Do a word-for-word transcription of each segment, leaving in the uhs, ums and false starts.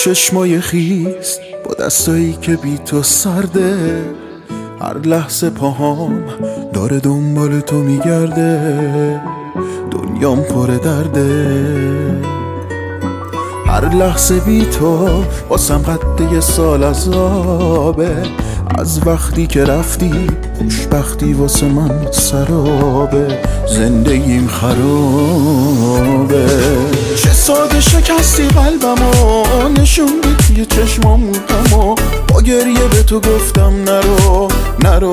چشمای خیس با دستایی که بی تو سرده، هر لحظه پاهام داره دنبال تو میگرده، دنیام پر درده. هر لحظه بی تو واسم قد یه سال عذابه، از وقتی که رفتی خوشبختی واسه من سرابه، زندگیم خرابه. چه ساده شکستی قلبمو، نشوندی توی چشمام غمو، با گریه به تو گفتم نرو نرو.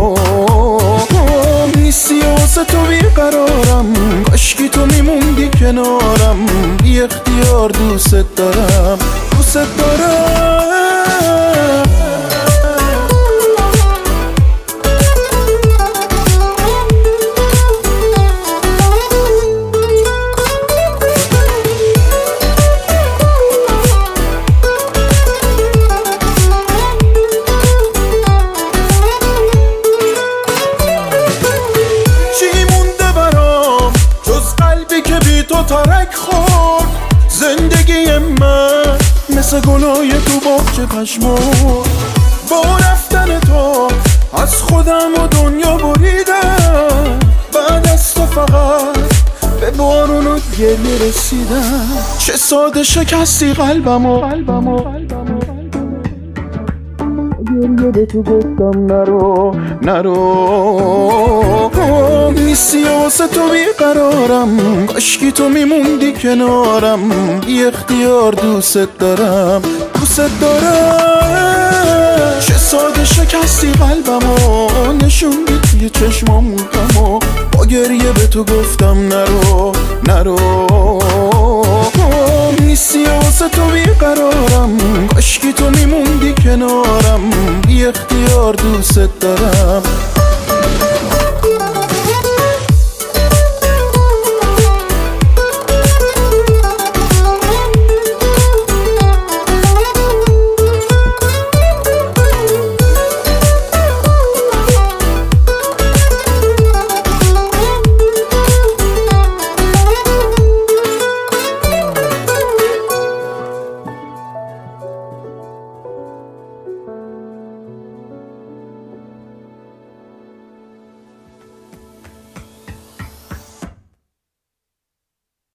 نیستی واسه تو بیقرارم، کاشکی تو میموندی کنارم، بی اختیار دوست دارم دوست دارم. تو ترک خورد زندگی من، مثل گلای تو باغچه پشمرد. با رفتن تو از خودم و دنیا بریدم، بعد از تو فقط به بارون و گریه رسیدم. چه ساده شکستی قلبمو، گریه به تو گفتم نرو نرو. نیستی واسه تو بیقرارم، کاشکی تو میموندی کنارم، بی اختیار دوست دارم دوست دارم. چه ساده شکستی قلبمو، نشوندی توی چشمام غمو، با گریه به تو گفتم نرو نرو. نیستی واسه تو بیقرارم، کاشکی تو میموندی کنارم، بی اختیار دوست دارم.